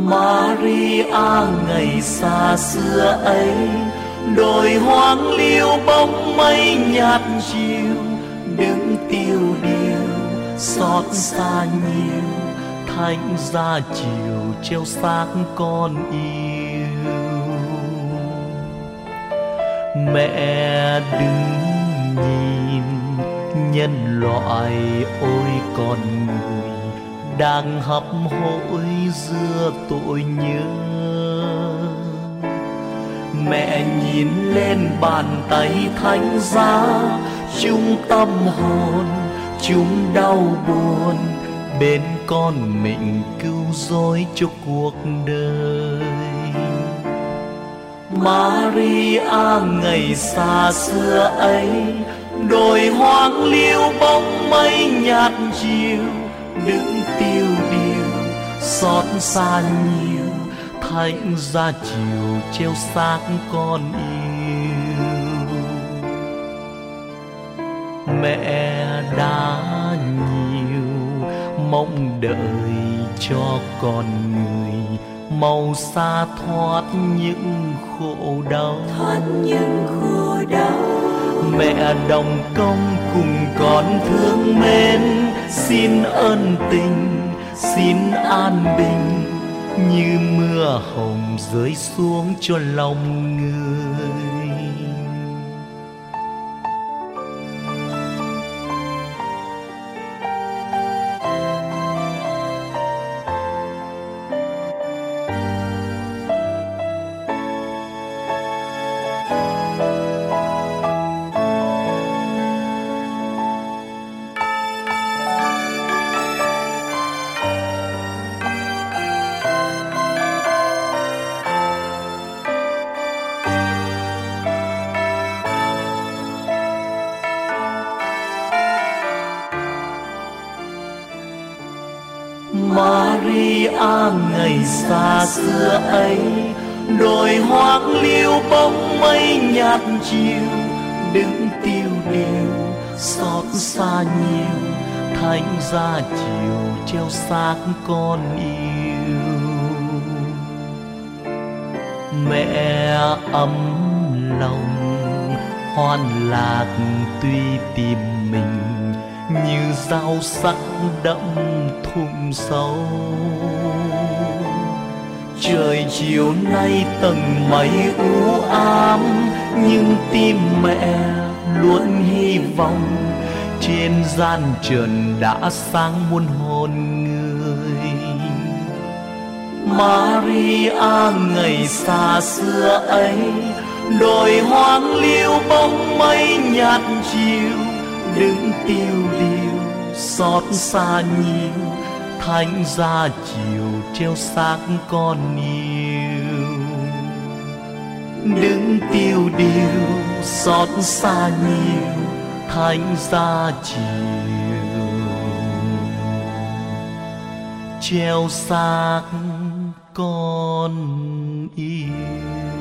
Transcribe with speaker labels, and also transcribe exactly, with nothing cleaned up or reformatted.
Speaker 1: Maria ngày xa xưa ấy, đồi hoang liêu bóng mây nhạt chiều, đứng tiêu điều xót xa nhiều, thánh ra chiều treo xác con yêu. Mẹ đứng nhìn nhân loại ôi con người đang hấp hối giữa tội nhớ. Mẹ nhìn lên bàn tay thánh giá, chung tâm hồn chúng đau buồn, bên con mình cứu rỗi cho cuộc đời. Maria ngày xa xưa ấy, đồi hoang liêu bóng mây nhạt chiều, đứng tiêu điều xót xa nhiều, thánh ra chiều treo xác con yêu. Mẹ đã nhiều mong đợi cho con người, mau xa thoát những khổ đau,
Speaker 2: thoát những khổ đau.
Speaker 1: Mẹ đồng công cùng con thương mến, xin ơn tình, xin an bình, như mưa hồng rơi xuống cho lòng người. Maria ngày xa xưa ấy, đồi hoang liêu bóng mây nhạt chiều, đứng tiêu điều xót xa nhiều, thánh ra chiều treo xác con yêu. Mẹ ấm lòng hoan lạc tuy tìm mình, như dao sắc đẫm thùng sâu. Trời chiều nay tầng mây u ám, nhưng tim mẹ luôn hy vọng, trên gian trần đã sáng muôn hồn người. Maria ngày xa xưa ấy, đồi hoang liêu bóng mây nhạt chiều, đứng tiêu điều xót xa nhiều, thánh ra chiều treo xác con yêu. Đứng tiêu điều xót xa nhiều, thánh ra chiều treo xác con yêu.